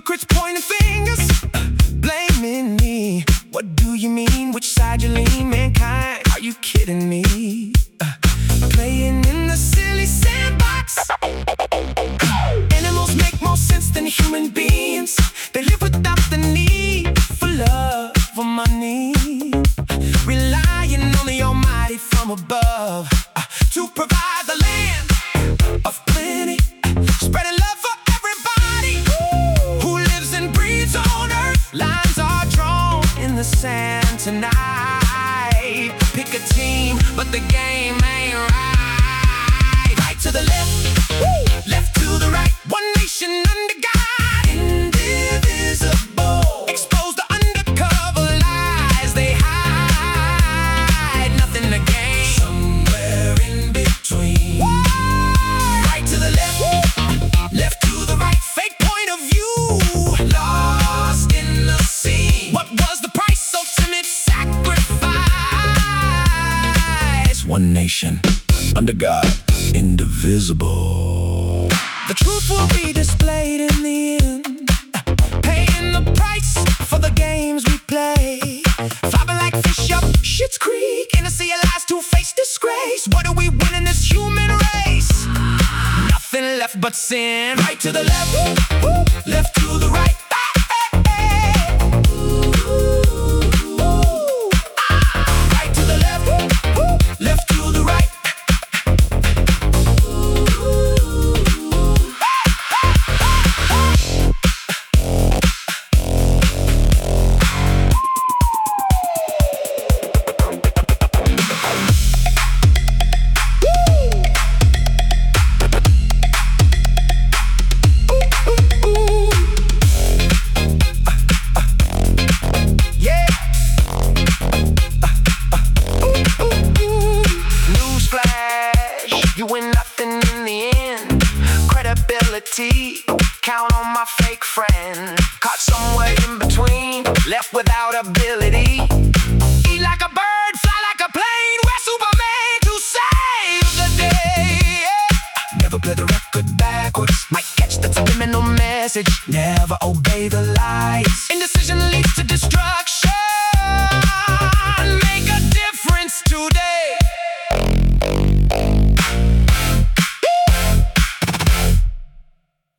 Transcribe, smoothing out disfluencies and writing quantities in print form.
hypocrites pointing fingers, blaming me. What do you mean? Which side you lean? Mankind, are you kidding me? Playing in the silly sandbox. Animals make more sense than human beings. They live without the need for love or money, relying on the Almighty from above to provide the land of plenty, spreading love for everybody who lives and breathes on earth. Lines are drawn in the sand tonight. Pick a team, but the game ain't right. Right to the left, left to the right. One nation under God, indivisible. Expose the undercover lies they hide. Nothing to gain, somewhere in between. Right to the left, left to the right. Fake point of view, lost in the sea. What was the price? Ultimate sacrifice. One nation under God, indivisible. The truth will be displayed in the end, paying the price for the games we play. Flopping like fish up Schitt's Creek in a sea of lies, two-faced disgrace. What do we win in this human race? Nothing left but sin. Right to the left, left to the right. Right to the left, left to the right. You win nothing in the end. Credibility, count on my fake friend. Caught somewhere in between, left without ability. Eat like a bird, fly like a plane. We're Superman to save the day. Never play the record backwards. Might catch the subliminal message. Never obey the lies. Indecision leads to destruction. Make a difference today.